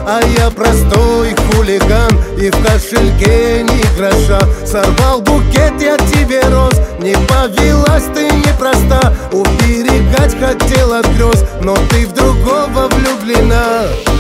а я простой хулиган, и в кошельке ни гроша. Сорвал букет я тебе роз, не повелась ты непроста. Уберегать хотел от грез, но ты в другого влюблена.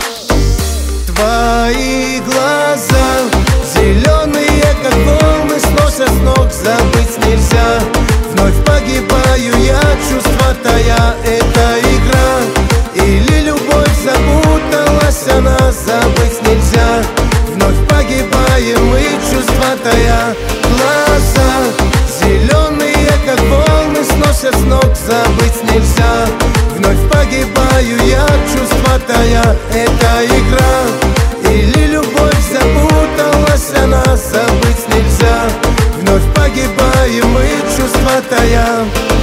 Твои глаза зеленые, как волны, сносят с ног, забыть нельзя. Вновь погибаю я, чувства тая, это игра или любовь, запуталась она, забыть нельзя. Вновь погибаем мы, чувства тая. Глаза зеленые, как волны, сносят с ног, забыть нельзя. Вновь погибаю я, чувства тая, это игра или любовь, запуталась она, забыть нельзя. Вновь погибаем мы, чувства тая.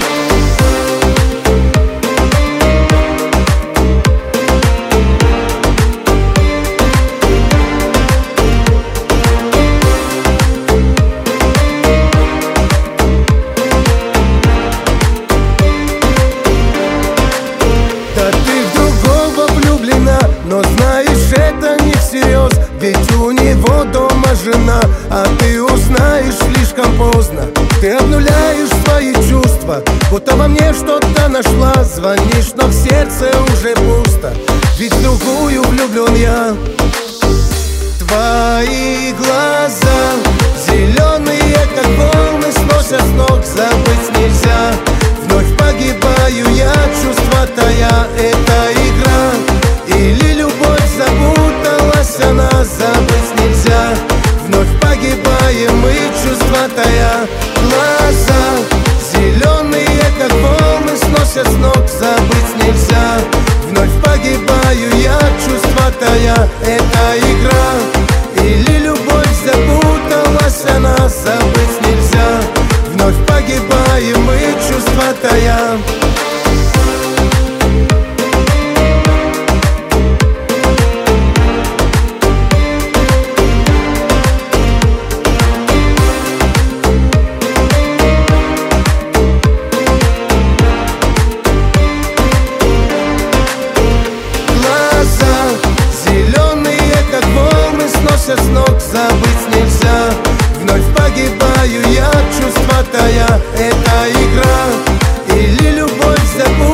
Но знаешь, это не всерьез, ведь у него дома жена. А ты узнаешь слишком поздно, ты обнуляешь свои чувства, будто во мне что-то нашла. Звонишь, но в сердце уже пусто, ведь в другую влюблен я. Твои глаза зеленые, как волны, сносят с ног, забыть нельзя. Вновь погибаю я, чувства тая, это игра или любовь, запуталась она, забыть нельзя. Вновь погибаем мы, чувства тая. Глаза зеленые, как волны, сносят с ног, забыть нельзя. Вновь погибаю я, чувства тая, это игра или любовь, запуталась она, забыть нельзя. Вновь погибаем мы, чувства тая. Сносят с ног, забыть нельзя. Вновь погибаю я, чувства тая, это игра или любовь,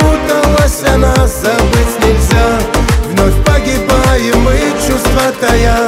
запуталась она, забыть нельзя. Вновь погибаем мы, чувства тая.